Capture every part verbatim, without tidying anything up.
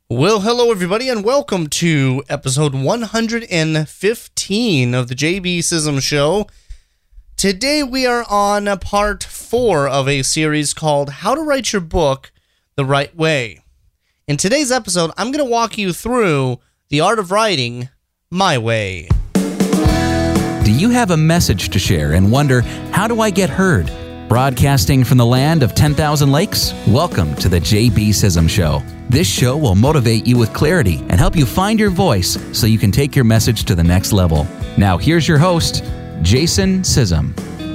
Well, hello everybody, and welcome to episode one hundred fifteen of the J B Sism Show. Today we are on part four of a series called How to Write Your Book the Right Way. In today's episode, I'm going to walk you through the art of writing my way. Do you have a message to share and wonder, how do I get heard? Broadcasting from the land of ten thousand lakes? Welcome to the J B Sism Show. This show will motivate you with clarity and help you find your voice so you can take your message to the next level. Now here's your host, Jason Sism.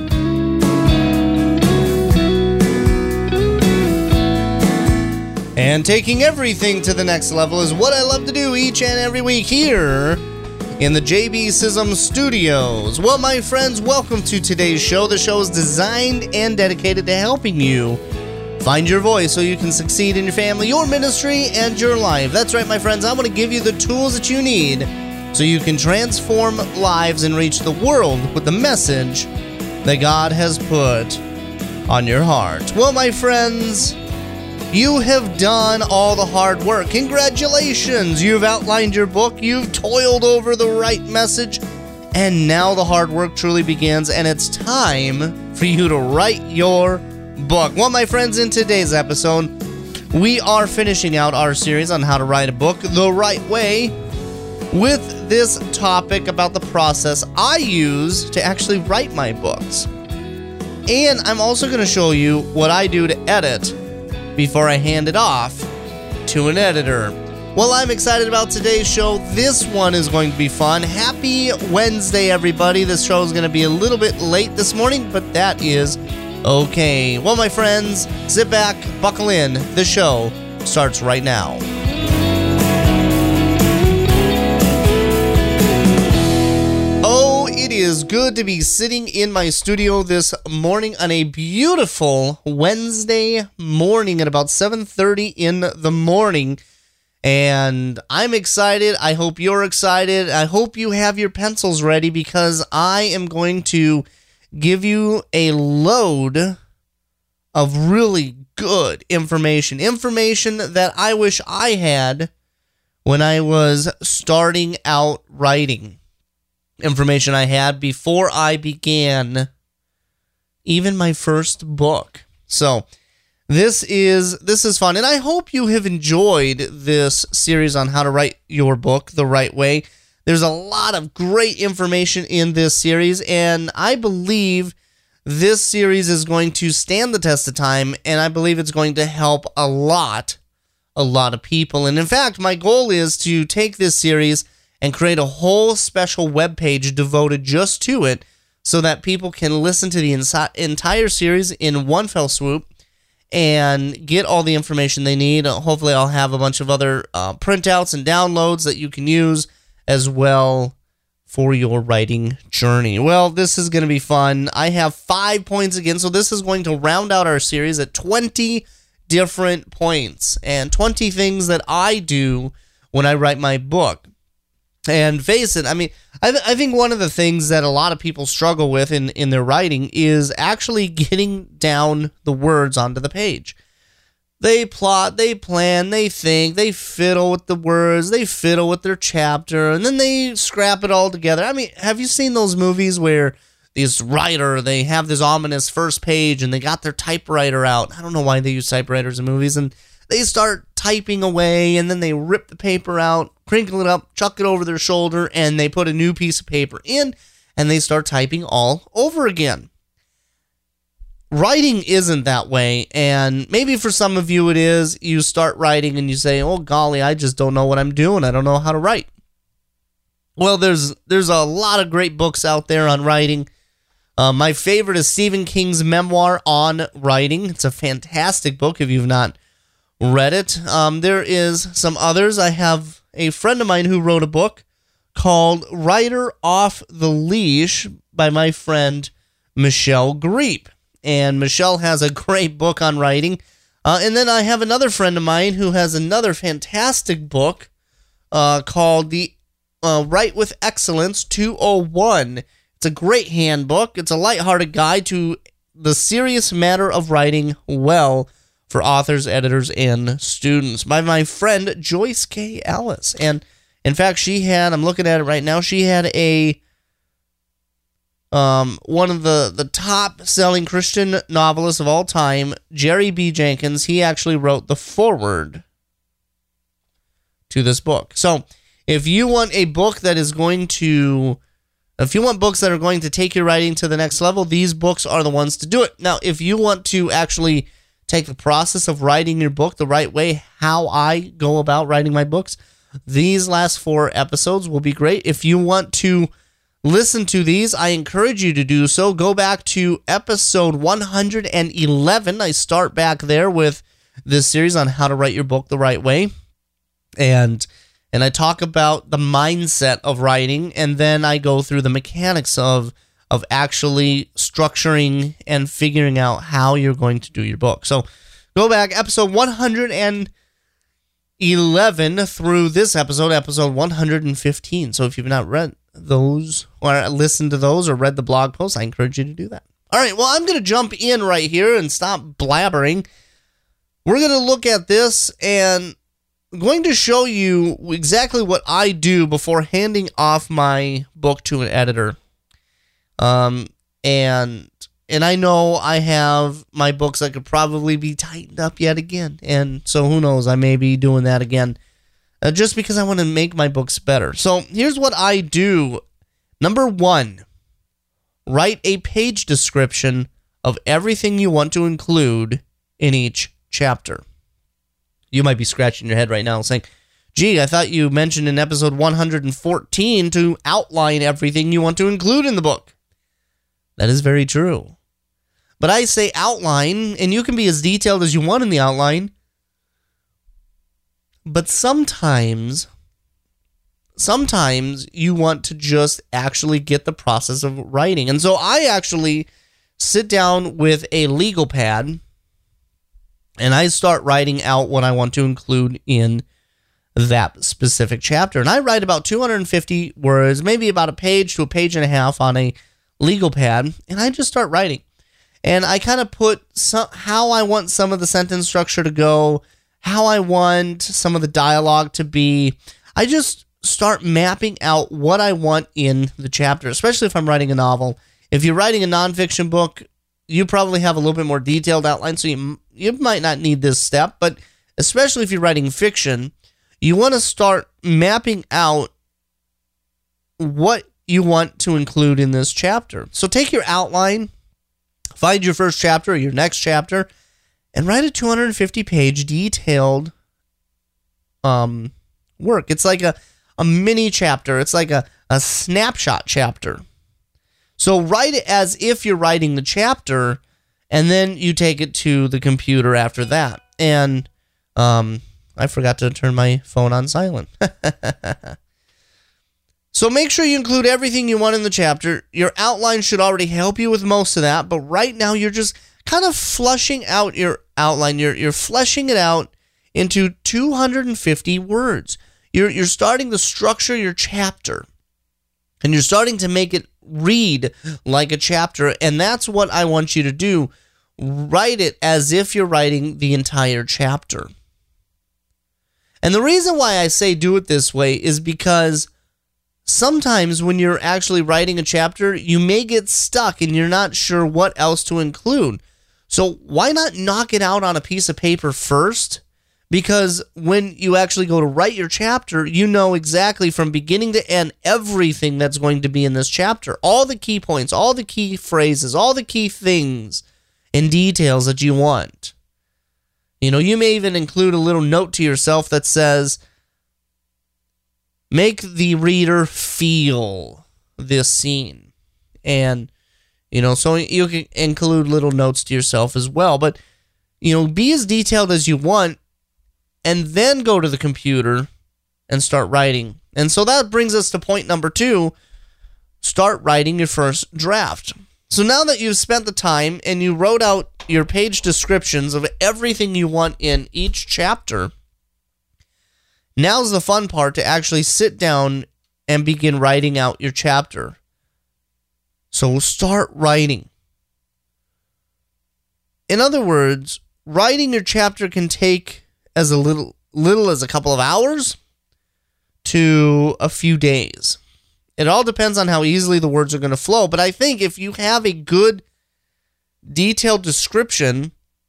And taking everything to the next level is what I love to do each and every week here in the J B Sism Studios. Well, my friends, welcome to today's show. The show is designed and dedicated to helping you find your voice so you can succeed in your family, your ministry, and your life. That's right, my friends. I want to give you the tools that you need so you can transform lives and reach the world with the message that God has put on your heart. Well, my friends, you have done all the hard work. Congratulations! You've outlined your book, you've toiled over the right message, and now the hard work truly begins, and it's time for you to write your book. Well, my friends, in today's episode, we are finishing out our series on how to write a book the right way with this topic about the process I use to actually write my books. And I'm also going to show you what I do to edit before I hand it off to an editor. Well, I'm excited about today's show. This one is going to be fun. Happy Wednesday, everybody. This show is going to be a little bit late this morning, but that is okay. Well, my friends, sit back, buckle in. The show starts right now. Oh, it is good to be sitting in my studio this morning on a beautiful Wednesday morning at about seven thirty in the morning. And I'm excited. I hope you're excited. I hope you have your pencils ready because I am going to give you a load of really good information. Information that I wish I had when I was starting out writing. Information I had before I began even my first book. So this is this is fun, and I hope you have enjoyed this series on how to write your book the right way. There's a lot of great information in this series, and I believe this series is going to stand the test of time, and I believe it's going to help a lot, a lot of people. And in fact, my goal is to take this series and create a whole special webpage devoted just to it so that people can listen to the insi- entire series in one fell swoop and get all the information they need. Hopefully, I'll have a bunch of other uh, printouts and downloads that you can use as well for your writing journey. Well, this is going to be fun. I have five points again, so this is going to round out our series at twenty different points and twenty things that I do when I write my book. And face it, I mean, I, th- I think one of the things that a lot of people struggle with in, in their writing is actually getting down the words onto the page. They plot, they plan, they think, they fiddle with the words, they fiddle with their chapter, and then they scrap it all together. I mean, have you seen those movies where this writer, they have this ominous first page, and they got their typewriter out? I don't know why they use typewriters in movies, and they start typing away, and then they rip the paper out, crinkle it up, chuck it over their shoulder, and they put a new piece of paper in, and they start typing all over again. Writing isn't that way, and maybe for some of you it is. You start writing and you say, oh golly, I just don't know what I'm doing. I don't know how to write. Well, there's there's a lot of great books out there on writing. Uh, my favorite is Stephen King's memoir on writing. It's a fantastic book if you've not read it. Um, there is some others. I have a friend of mine who wrote a book called Writer Off the Leash by my friend Michelle Greep. And Michelle has a great book on writing. Uh, and then I have another friend of mine who has another fantastic book uh, called the uh, Write with Excellence two oh one. It's a great handbook. It's a lighthearted guide to the serious matter of writing well for authors, editors, and students by my friend Joyce K. Ellis. And in fact, she had, I'm looking at it right now, she had a um, one of the, the top-selling Christian novelists of all time, Jerry B. Jenkins. He actually wrote the foreword to this book. So if you want a book that is going to, if you want books that are going to take your writing to the next level, these books are the ones to do it. Now, if you want to actually take the process of writing your book the right way, how I go about writing my books, these last four episodes will be great. If you want to listen to these, I encourage you to do so. Go back to episode one hundred eleven. I start back there with this series on how to write your book the right way. And and I talk about the mindset of writing, and then I go through the mechanics of of actually structuring and figuring out how you're going to do your book. So go back, episode one hundred eleven through this episode, episode one hundred fifteen. So if you've not read those or listened to those or read the blog post, I encourage you to do that. All right, well, I'm going to jump in right here and stop blabbering. We're going to look at this, and I'm going to show you exactly what I do before handing off my book to an editor. Um, and and I know I have my books that could probably be tightened up yet again, and so who knows, I may be doing that again, uh, just because I want to make my books better. So here's what I do. Number one, write a page description of everything you want to include in each chapter. You might be scratching your head right now saying, gee, I thought you mentioned in episode one hundred fourteen to outline everything you want to include in the book. That is very true. But I say outline, and you can be as detailed as you want in the outline. But sometimes, sometimes you want to just actually get the process of writing. And so I actually sit down with a legal pad, and I start writing out what I want to include in that specific chapter. And I write about two hundred fifty words, maybe about a page to a page and a half on a legal pad, and I just start writing. And I kind of put some, how I want some of the sentence structure to go, how I want some of the dialogue to be. I just start mapping out what I want in the chapter, especially if I'm writing a novel. If you're writing a nonfiction book, you probably have a little bit more detailed outline, so you, you might not need this step, but especially if you're writing fiction, you want to start mapping out what you want to include in this chapter. So take your outline, find your first chapter or your next chapter, and write a two hundred fifty page detailed um, work. It's like a, a mini chapter. It's like a, a snapshot chapter. So write it as if you're writing the chapter, and then you take it to the computer after that. And um, I forgot to turn my phone on silent. So make sure you include everything you want in the chapter. Your outline should already help you with most of that, but right now you're just kind of flushing out your outline. You're you're fleshing it out into two hundred fifty words. You're you're starting to structure your chapter, and you're starting to make it read like a chapter, and that's what I want you to do. Write it as if you're writing the entire chapter. And the reason why I say do it this way is because sometimes when you're actually writing a chapter, you may get stuck and you're not sure what else to include. So why not knock it out on a piece of paper first? Because when you actually go to write your chapter, you know exactly from beginning to end everything that's going to be in this chapter. All the key points, all the key phrases, all the key things and details that you want. You know, you may even include a little note to yourself that says, make the reader feel this scene. And, you know, so you can include little notes to yourself as well. But, you know, be as detailed as you want, and then go to the computer and start writing. And so that brings us to point number two. Start writing your first draft. So now that you've spent the time and you wrote out your page descriptions of everything you want in each chapter, now's the fun part to actually sit down and begin writing out your chapter. So start writing. In other words, writing your chapter can take as a little little as a couple of hours to a few days. It all depends on how easily the words are going to flow. But I think if you have a good detailed description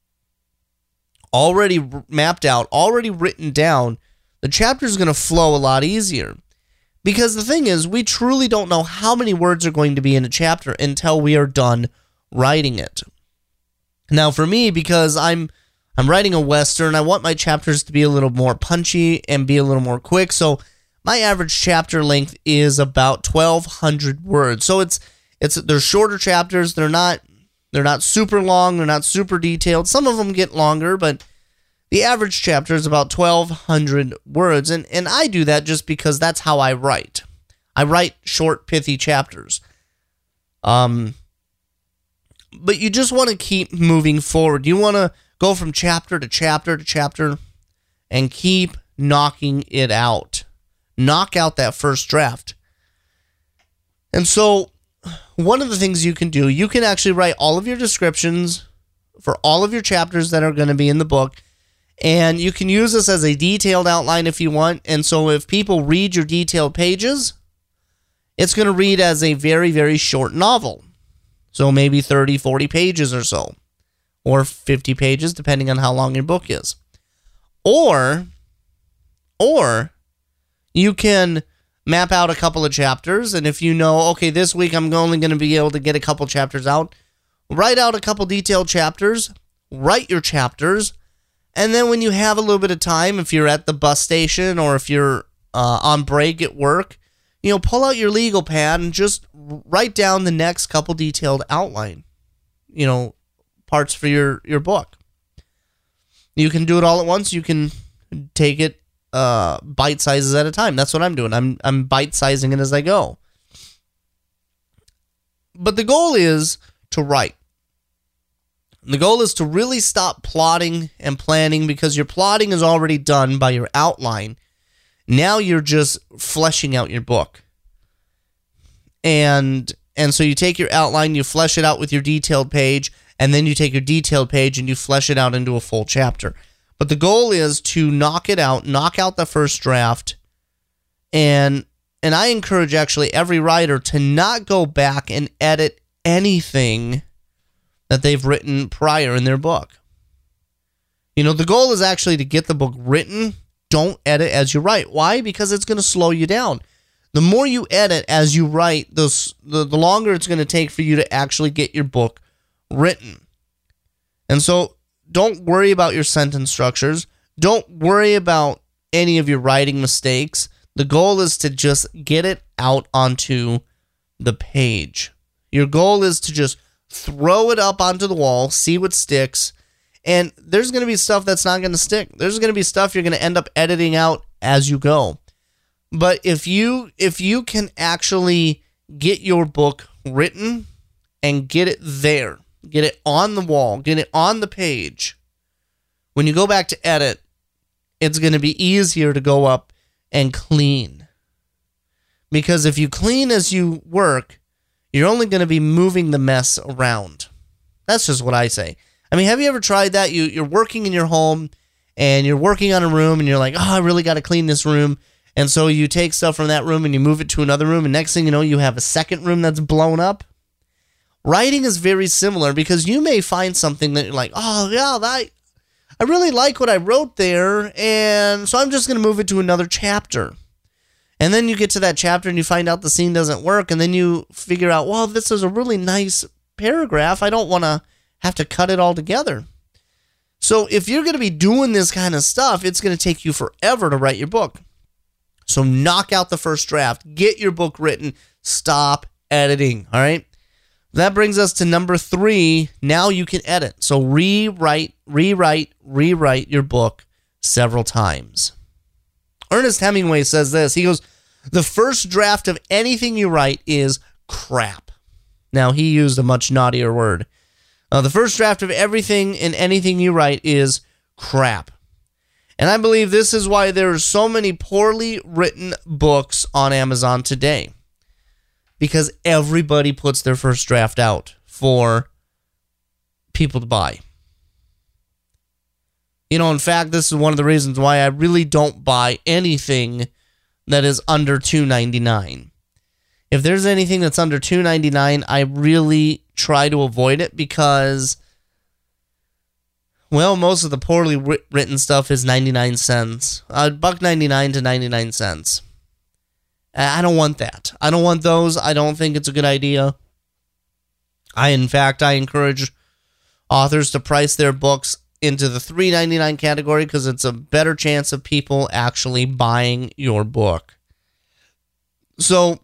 already mapped out, already written down, the chapter is going to flow a lot easier. Because the thing is, we truly don't know how many words are going to be in a chapter until we are done writing it. Now, for me, because I'm I'm writing a Western, I want my chapters to be a little more punchy and be a little more quick. So my average chapter length is about twelve hundred words. So it's it's they're shorter chapters. They're not they're not super long. They're not super detailed. Some of them get longer, but the average chapter is about twelve hundred words. And and I do that just because that's how I write. I write short, pithy chapters. Um, but you just want to keep moving forward. You want to go from chapter to chapter to chapter and keep knocking it out. Knock out that first draft. And so one of the things you can do, you can actually write all of your descriptions for all of your chapters that are going to be in the book, and you can use this as a detailed outline if you want. And so if people read your detailed pages, it's going to read as a very, very short novel. So maybe thirty, forty pages or so, or fifty pages, depending on how long your book is. Or, or you can map out a couple of chapters, and if you know, okay, this week I'm only going to be able to get a couple chapters out, write out a couple detailed chapters, write your chapters, and then when you have a little bit of time, if you're at the bus station or if you're uh, on break at work, you know, pull out your legal pad and just write down the next couple detailed outline, you know, parts for your, your book. You can do it all at once. You can take it uh, bite sizes at a time. That's what I'm doing. I'm I'm bite sizing it as I go. But the goal is to write. The goal is to really stop plotting and planning, because your plotting is already done by your outline. Now you're just fleshing out your book. And and so you take your outline, you flesh it out with your detailed page, and then you take your detailed page and you flesh it out into a full chapter. But the goal is to knock it out, knock out the first draft, and and I encourage actually every writer to not go back and edit anything that they've written prior in their book. You know, the goal is actually to get the book written. Don't edit as you write. Why? Because it's going to slow you down. The more you edit as you write, the, the, the longer it's going to take for you to actually get your book written. And so don't worry about your sentence structures. Don't worry about any of your writing mistakes. The goal is to just get it out onto the page. Your goal is to just throw it up onto the wall, see what sticks, and there's going to be stuff that's not going to stick. There's going to be stuff you're going to end up editing out as you go. But if you if you can actually get your book written and get it there, get it on the wall, get it on the page, when you go back to edit, it's going to be easier to go up and clean. Because if you clean as you work, you're only going to be moving the mess around. That's just what I say. I mean, have you ever tried that? You, you're working in your home, and you're working on a room, and you're like, oh, I really got to clean this room. And so you take stuff from that room, and you move it to another room, and next thing you know, you have a second room that's blown up. Writing is very similar, because you may find something that you're like, oh, yeah, that, I really like what I wrote there, and so I'm just going to move it to another chapter. And then you get to that chapter, and you find out the scene doesn't work, and then you figure out, well, this is a really nice paragraph. I don't want to have to cut it all together. So if you're going to be doing this kind of stuff, it's going to take you forever to write your book. So knock out the first draft. Get your book written. Stop editing. All right? That brings us to number three. Now you can edit. So rewrite, rewrite, rewrite your book several times. Ernest Hemingway says this. He goes, the first draft of anything you write is crap. Now, he used a much naughtier word. Uh, the first draft of everything and anything you write is crap. And I believe this is why there are so many poorly written books on Amazon today. Because everybody puts their first draft out for people to buy. You know, in fact, this is one of the reasons why I really don't buy anything that is under two ninety-nine. If there's anything that's under two ninety-nine, I really try to avoid it because, well, most of the poorly written stuff is ninety-nine cents. Uh, buck ninety-nine to ninety-nine cents. I don't want that. I don't want those. I don't think it's a good idea. I, in fact, I encourage authors to price their books into the three ninety-nine category because it's a better chance of people actually buying your book. So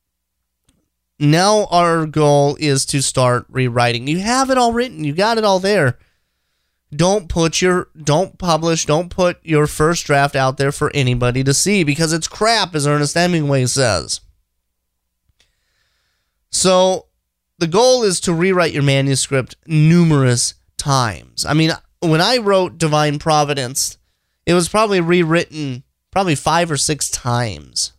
now our goal is to start rewriting. You have it all written. You got it all there. Don't put your, don't publish, don't put your first draft out there for anybody to see because it's crap, as Ernest Hemingway says. So the goal is to rewrite your manuscript numerous times. I mean, when I wrote Divine Providence, it was probably rewritten probably five or six times.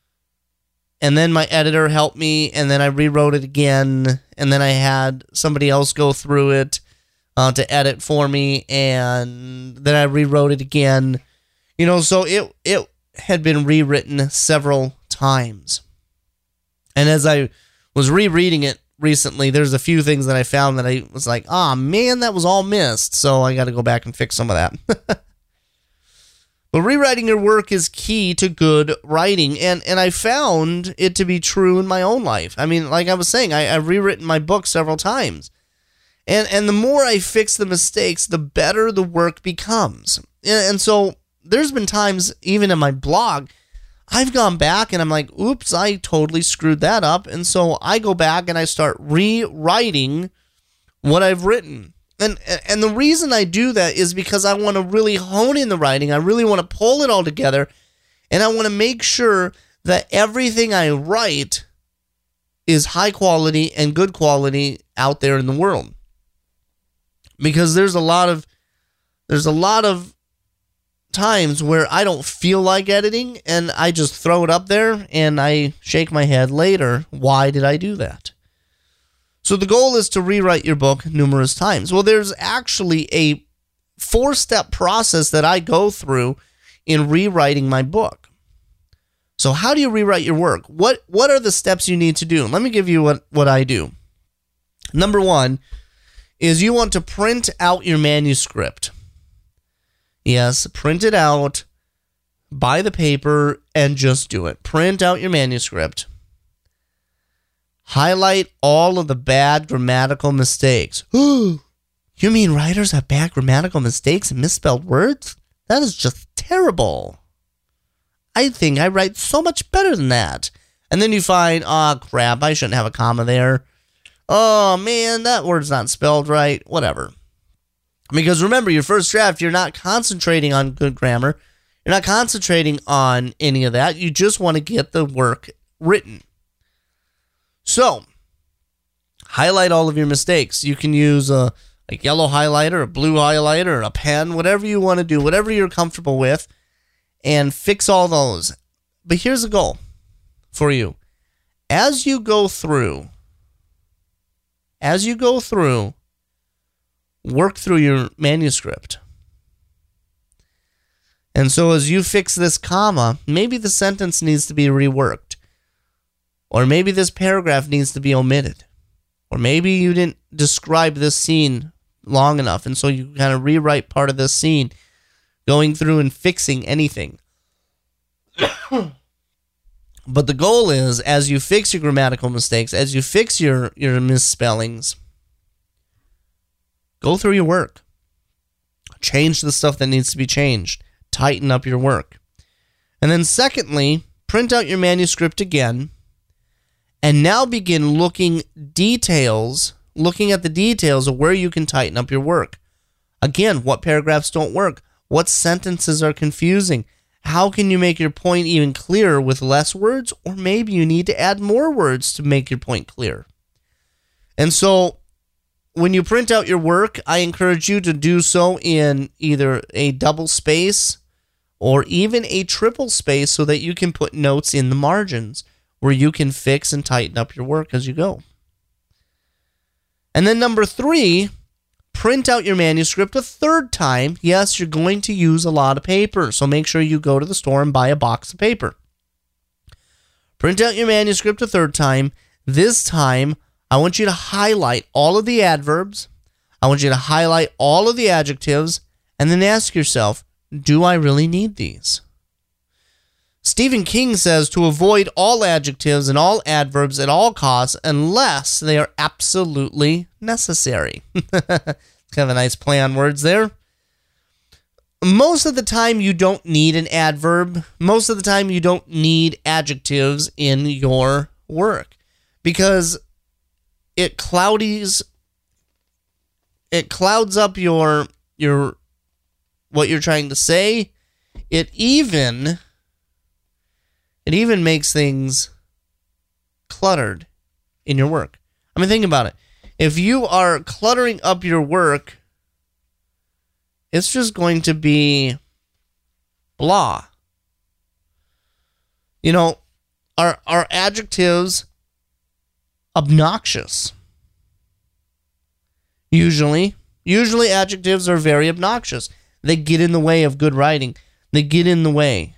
And then my editor helped me, and then I rewrote it again, and then I had somebody else go through it uh, to edit for me, and then I rewrote it again. You know, so it it had been rewritten several times. And as I was rereading it recently, there's a few things that I found that I was like, ah, oh, man, that was all missed. So I got to go back and fix some of that. But rewriting your work is key to good writing. And, and I found it to be true in my own life. I mean, like I was saying, I, I've rewritten my book several times. And, and the more I fix the mistakes, the better the work becomes. And, and so there's been times, even in my blog, I've gone back and I'm like, oops, I totally screwed that up. And so I go back and I start rewriting what I've written. And and the reason I do that is because I want to really hone in the writing. I really want to pull it all together. And I want to make sure that everything I write is high quality and good quality out there in the world. Because there's a lot of there's a lot of times where I don't feel like editing and I just throw it up there and I shake my head later. Why did I do that? So the goal is to rewrite your book numerous times. Well, there's actually a four-step process that I go through in rewriting my book. So how do you rewrite your work? What what are the steps you need to do? Let me give you what, what I do. Number one is you want to print out your manuscript. Yes, print it out, buy the paper, and just do it. Print out your manuscript. Highlight all of the bad grammatical mistakes. Ooh, you mean writers have bad grammatical mistakes and misspelled words? That is just terrible. I think I write so much better than that. And then you find, oh crap, I shouldn't have a comma there. Oh man, that word's not spelled right. Whatever. Because remember, your first draft, you're not concentrating on good grammar. You're not concentrating on any of that. You just want to get the work written. So, highlight all of your mistakes. You can use a like yellow highlighter, a blue highlighter, a pen, whatever you want to do, whatever you're comfortable with, and fix all those. But here's a goal for you. As you go through, as you go through, work through your manuscript. And so as you fix this comma, maybe the sentence needs to be reworked. Or maybe this paragraph needs to be omitted. Or maybe you didn't describe this scene long enough, and so you kind of rewrite part of this scene, going through and fixing anything. But the goal is, as you fix your grammatical mistakes, as you fix your, your misspellings, go through your work. Change the stuff that needs to be changed. Tighten up your work. And then secondly, print out your manuscript again, and now begin looking details, looking at the details of where you can tighten up your work. Again, what paragraphs don't work? What sentences are confusing? How can you make your point even clearer with less words? Or maybe you need to add more words to make your point clear. And so, when you print out your work, I encourage you to do so in either a double space or even a triple space so that you can put notes in the margins where you can fix and tighten up your work as you go. And then number three, print out your manuscript a third time, yes, you're going to use a lot of paper. So make sure you go to the store and buy a box of paper. Print out your manuscript a third time. This time, I want you to highlight all of the adverbs. I want you to highlight all of the adjectives, and then ask yourself, do I really need these? Stephen King says to avoid all adjectives and all adverbs at all costs unless they are absolutely necessary. Kind of a nice play on words there. Most of the time you don't need an adverb. Most of the time you don't need adjectives in your work because it cloudies, it clouds up your, your, what you're trying to say. It even... It even makes things cluttered in your work. I mean, think about it. If you are cluttering up your work, it's just going to be blah. You know, are, are adjectives obnoxious? Usually. Usually adjectives are very obnoxious. They get in the way of good writing. They get in the way.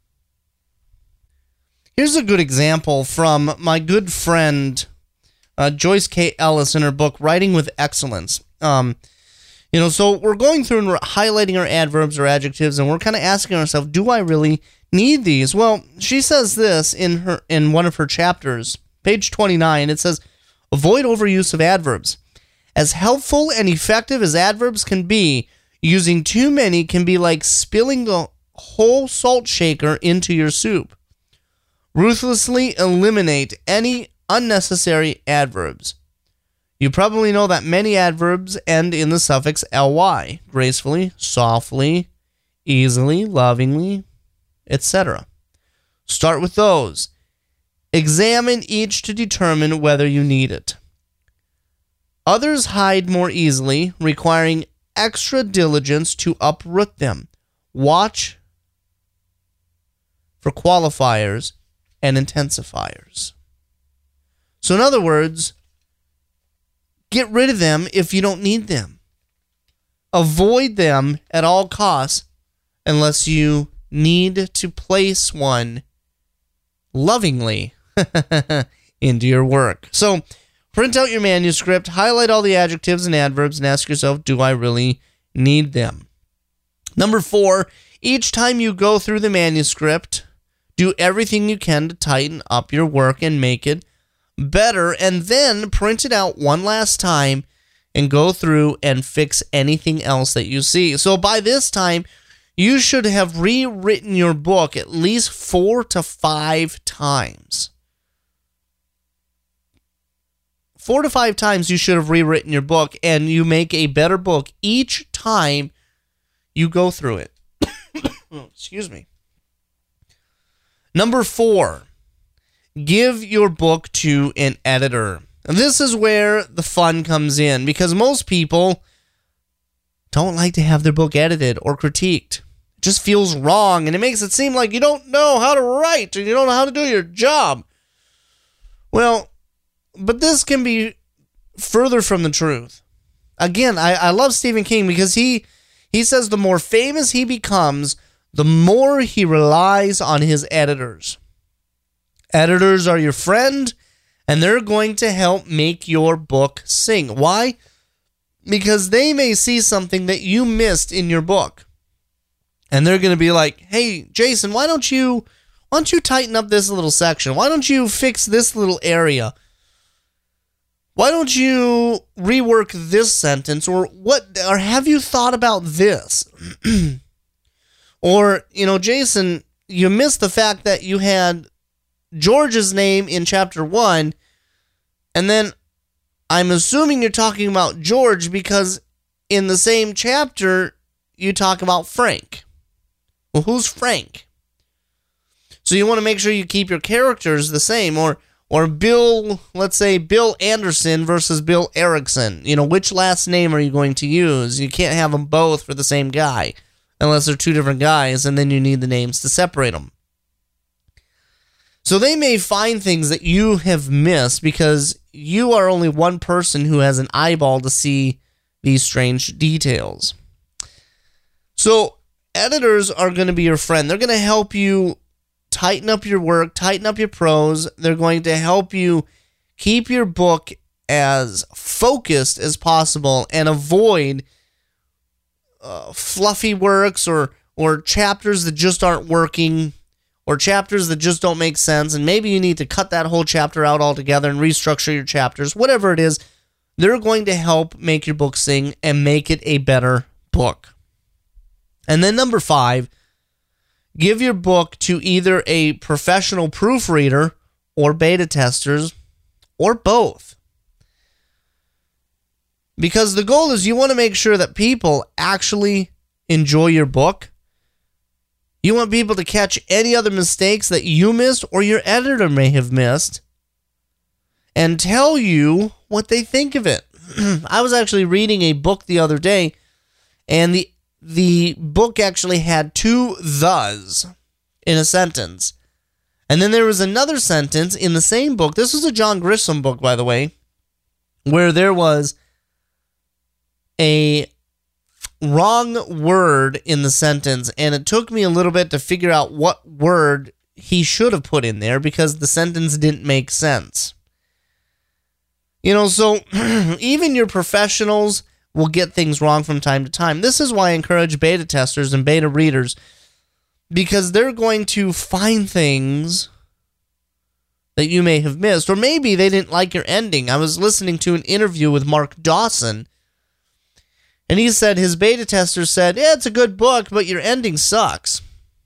Here's a good example from my good friend uh, Joyce K. Ellis in her book, Writing with Excellence. Um, you know, so we're going through and we're highlighting our adverbs or adjectives, and we're kind of asking ourselves, do I really need these? Well, she says this in her in one of her chapters, page twenty-nine. It says, avoid overuse of adverbs. As helpful and effective as adverbs can be, using too many can be like spilling the whole salt shaker into your soup. Ruthlessly eliminate any unnecessary adverbs. You probably know that many adverbs end in the suffix ly, gracefully, softly, easily, lovingly, et cetera. Start with those. Examine each to determine whether you need it. Others hide more easily, requiring extra diligence to uproot them. Watch for qualifiers and intensifiers. So in other words, get rid of them if you don't need them. Avoid them at all costs unless you need to place one lovingly into your work. So print out your manuscript, highlight all the adjectives and adverbs, and ask yourself, do I really need them? Number four, each time you go through the manuscript, do everything you can to tighten up your work and make it better, and then print it out one last time and go through and fix anything else that you see. So by this time, you should have rewritten your book at least four to five times. Four to five times you should have rewritten your book, and you make a better book each time you go through it. Excuse me. Number four, give your book to an editor. This is where the fun comes in, because most people don't like to have their book edited or critiqued. It just feels wrong, and it makes it seem like you don't know how to write and you don't know how to do your job. Well, but this can be further from the truth. Again, I, I love Stephen King because he he says the more famous he becomes, the more he relies on his editors. Editors are your friend, and they're going to help make your book sing. Why? Because they may see something that you missed in your book. And they're going to be like, hey, Jason, why don't you why don't you tighten up this little section? Why don't you fix this little area? Why don't you rework this sentence? Or what? Or have you thought about this? Or, you know, Jason, you missed the fact that you had George's name in chapter one, and then I'm assuming you're talking about George because in the same chapter you talk about Frank. Well, who's Frank? So you want to make sure you keep your characters the same, or or Bill, let's say Bill Anderson versus Bill Erickson. You know, which last name are you going to use? You can't have them both for the same guy unless they're two different guys, and then you need the names to separate them. So they may find things that you have missed because you are only one person who has an eyeball to see these strange details. So editors are going to be your friend. They're going to help you tighten up your work, tighten up your prose. They're going to help you keep your book as focused as possible and avoid uh, fluffy works or or chapters that just aren't working, or chapters that just don't make sense, and maybe you need to cut that whole chapter out altogether and restructure your chapters. Whatever it is, they're going to help make your book sing and make it a better book. And then number five, give your book to either a professional proofreader or beta testers, or both. Because the goal is you want to make sure that people actually enjoy your book. You want people to catch any other mistakes that you missed or your editor may have missed and tell you what they think of it. I was actually reading a book the other day, and the the book actually had two thes in a sentence. And then there was another sentence in the same book. This was a John Grisham book, by the way, where there was a wrong word in the sentence, and it took me a little bit to figure out what word he should have put in there because the sentence didn't make sense. You know, so even your professionals will get things wrong from time to time. This is why I encourage beta testers and beta readers, because they're going to find things that you may have missed, or maybe they didn't like your ending. I was listening to an interview with Mark Dawson, and he said his beta tester said, yeah, it's a good book, but your ending sucks.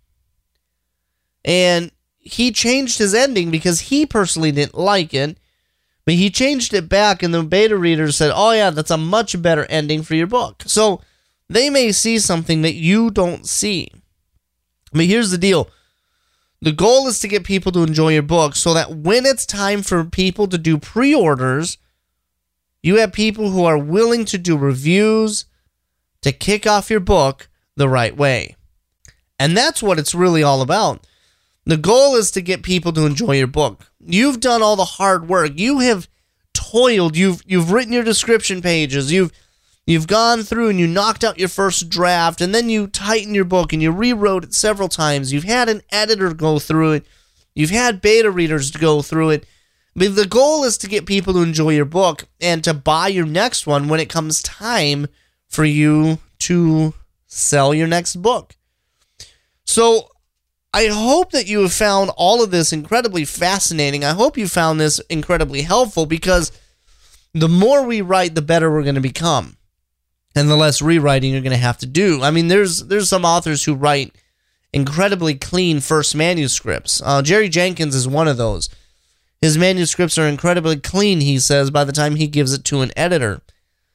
And he changed his ending because he personally didn't like it, but he changed it back, and the beta readers said, oh yeah, that's a much better ending for your book. So they may see something that you don't see. But here's the deal. The goal is to get people to enjoy your book so that when it's time for people to do pre-orders, you have people who are willing to do reviews to kick off your book the right way. And that's what it's really all about. The goal is to get people to enjoy your book. You've done all the hard work. You have toiled. You've you've written your description pages. You've you've gone through and you knocked out your first draft, and then you tightened your book and you rewrote it several times. You've had an editor go through it. You've had beta readers to go through it. But the goal is to get people to enjoy your book and to buy your next one when it comes time for you to sell your next book. So I hope that you have found all of this incredibly fascinating. I hope you found this incredibly helpful, because the more we write, the better we're going to become, and the less rewriting you're going to have to do. I mean, there's there's some authors who write incredibly clean first manuscripts. Uh, Jerry Jenkins is one of those. His manuscripts are incredibly clean, he says, by the time he gives it to an editor.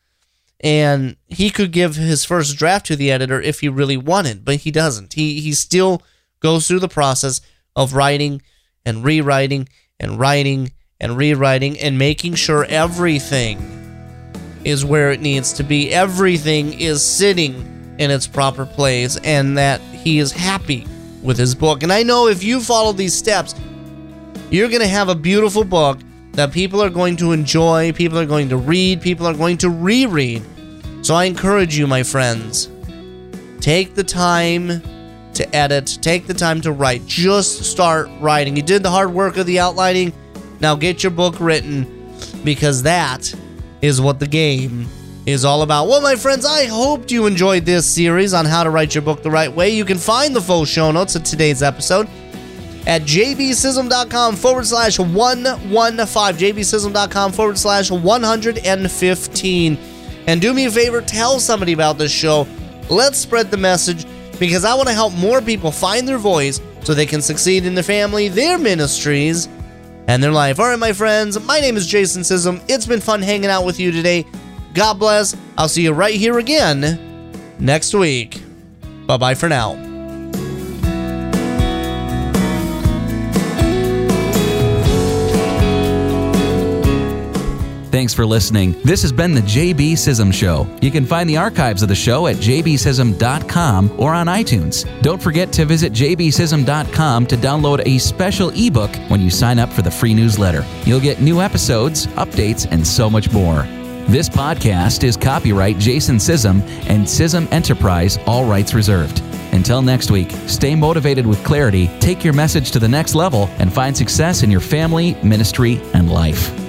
And he could give his first draft to the editor if he really wanted, but he doesn't. He he still goes through the process of writing and rewriting and writing and rewriting and making sure everything is where it needs to be. Everything is sitting in its proper place, and that he is happy with his book. And I know if you follow these steps, you're going to have a beautiful book that people are going to enjoy, people are going to read, people are going to reread. So I encourage you, my friends, take the time to edit, take the time to write. Just start writing. You did the hard work of the outlining, now get your book written, because that is what the game is all about. Well, my friends, I hope you enjoyed this series on how to write your book the right way. You can find the full show notes of today's episode at jbsism.com forward slash 115, jbsism.com forward slash 115. And do me a favor, tell somebody about this show. Let's spread the message, because I want to help more people find their voice so they can succeed in their family, their ministries, and their life. All right, my friends, my name is Jason Sism. It's been fun hanging out with you today. God bless. I'll see you right here again next week. Bye-bye for now. Thanks for listening. This has been the J B Sism Show. You can find the archives of the show at j b sism dot com or on iTunes. Don't forget to visit j b sism dot com to download a special ebook when you sign up for the free newsletter. You'll get new episodes, updates, and so much more. This podcast is copyright Jason Sism and Sism Enterprise, all rights reserved. Until next week, stay motivated with clarity, take your message to the next level, and find success in your family, ministry, and life.